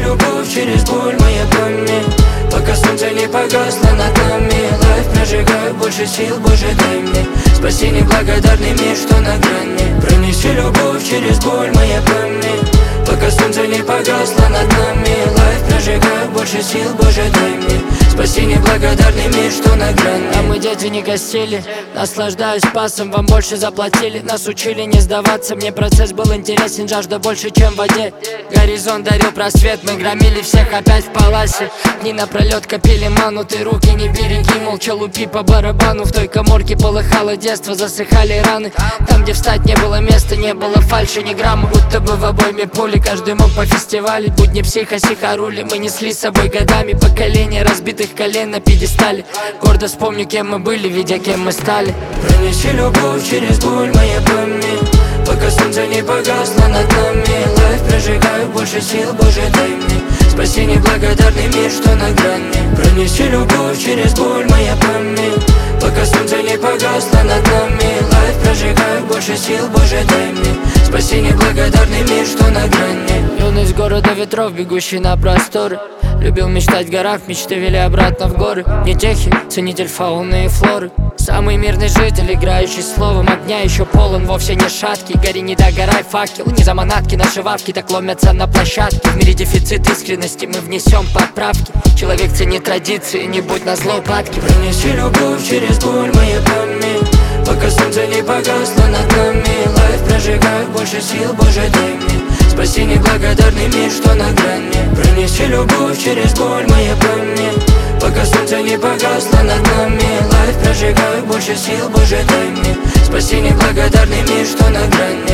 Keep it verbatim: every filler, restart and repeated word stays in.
любовь через боль, моя память. Пока солнце не погасло над нами, лайф прожигаю, больше сил, Боже, дай мне. Спаси неблагодарный мир, что на грани. Пронеси любовь через боль, моя память. Пока солнце не погасло над нами, лайф прожигаю, больше сил, Боже, дай мне. Спаси неблагодарный мир, что на грани. А мы, дети, не гостили, наслаждаюсь пасом, вам больше заплатили. Нас учили не сдаваться, мне процесс был интересен, жажда больше, чем в воде. Горизонт дарил просвет, мы громили всех опять в паласе. Дни напролет копили ману, ты руки не береги, молча лупи по барабану. В той каморке полыхало детство, засыхали раны. Там, где встать не было места, не было фальши, ни грамма. Будто бы в обойме пули, каждый мог пофестивалить. Будни психа, сиха рули, мы несли с собой годами. Поколение разбитых колен на пьедестале. Гордо вспомню, кем мы были, видя, кем мы стали. Пронеси любовь через боль, моя память. Пока солнце не погасло над нами, лайф прожигаю, больше сил, Боже, дай мне. Спаси неблагодарный мир, что на грани. Пронеси любовь через боль, моя память. Пока солнце не погасло над нами, лайф прожигаю, больше сил, Боже, дай мне. Спаси неблагодарный мир, что на грани. Юность города ветров, бегущий на просторы. Любил мечтать в горах, мечты вели обратно в горы. Не техи, ценитель фауны и флоры. Самый мирный житель, играющий словом огня, еще полон, вовсе не шаткий. Гори, не догорай, факел, не за манатки. Наши вавки так ломятся на площадке. В мире дефицит искренности, мы внесем поправки. Человек ценит традиции, не будь на зло падки. Пронеси любовь через боль, моя память. Пока солнце не погасло над нами, лайф прожигаю, больше сил, Боже, дай мне. Спаси неблагодарный мир, что на грани. Пронеси любовь через боль, моя память. Пока солнце не погасло над нами, лайф прожигаю, больше сил, Боже, дай мне. Спаси неблагодарный мир, что на грани.